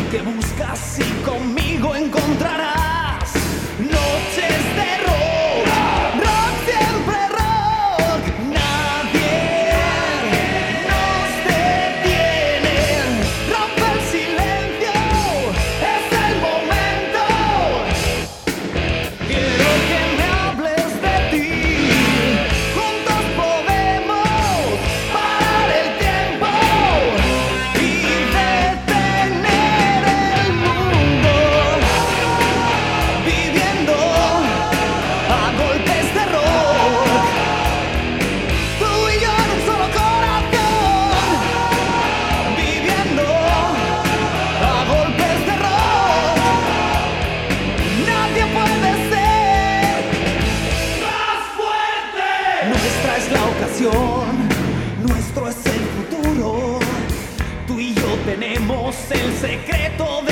que buscas y conmigo encontrarás noches de rock, rock siempre rock. Nadie nos detiene, rompe el silencio, es el momento. Quiero que me hables de ti, juntos podemos parar el tiempo y detener el mundo, viviendo a golpes de rock. Tú y yo en un solo corazón, viviendo a golpes de rock. Nadie puede ser más fuerte. Nuestra es la ocasión, nuestro es el futuro. Tú y yo tenemos el secreto de